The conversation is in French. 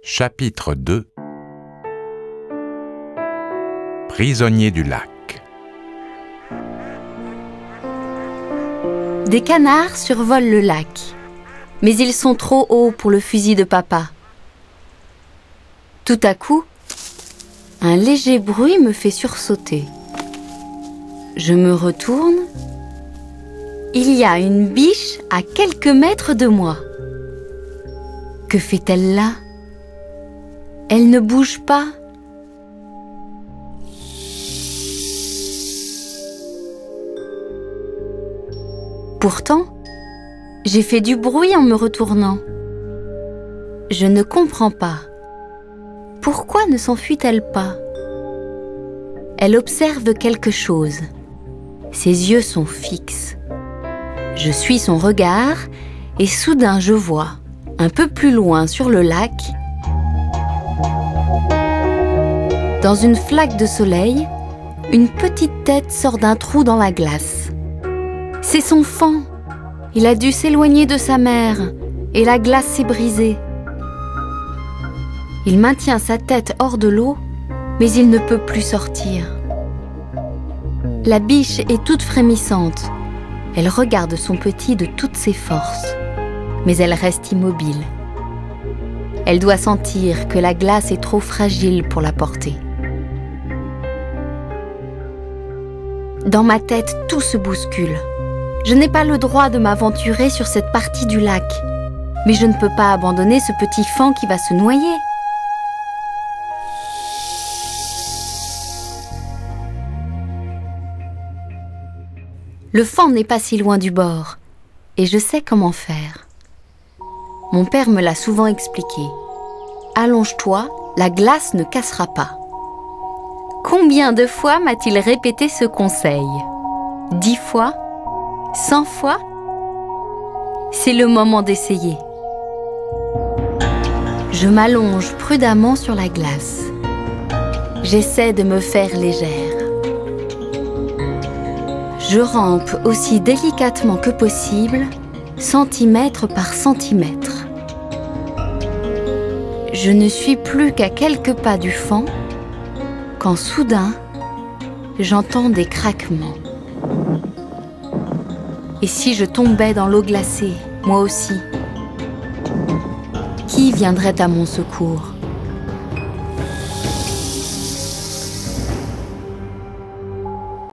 Chapitre 2. Prisonnier du lac. Des canards survolent le lac, mais ils sont trop hauts pour le fusil de papa. Tout à coup, un léger bruit me fait sursauter. Je me retourne. Il y a une biche à quelques mètres de moi. Que fait-elle là? Elle ne bouge pas. Pourtant, j'ai fait du bruit en me retournant. Je ne comprends pas. Pourquoi ne s'enfuit-elle pas? Elle observe quelque chose. Ses yeux sont fixes. Je suis son regard et soudain je vois, un peu plus loin sur le lac, dans une flaque de soleil, une petite tête sort d'un trou dans la glace. C'est son faon. Il a dû s'éloigner de sa mère et la glace s'est brisée. Il maintient sa tête hors de l'eau, mais il ne peut plus sortir. La biche est toute frémissante. Elle regarde son petit de toutes ses forces, mais elle reste immobile. Elle doit sentir que la glace est trop fragile pour la porter. Dans ma tête, tout se bouscule. Je n'ai pas le droit de m'aventurer sur cette partie du lac, mais je ne peux pas abandonner ce petit faon qui va se noyer. Le faon n'est pas si loin du bord, et je sais comment faire. Mon père me l'a souvent expliqué. Allonge-toi, la glace ne cassera pas. Combien de fois m'a-t-il répété ce conseil? 10 fois? 100 fois? C'est le moment d'essayer. Je m'allonge prudemment sur la glace. J'essaie de me faire légère. Je rampe aussi délicatement que possible, centimètre par centimètre. Je ne suis plus qu'à quelques pas du faon, quand soudain, j'entends des craquements. Et si je tombais dans l'eau glacée, moi aussi? Qui viendrait à mon secours?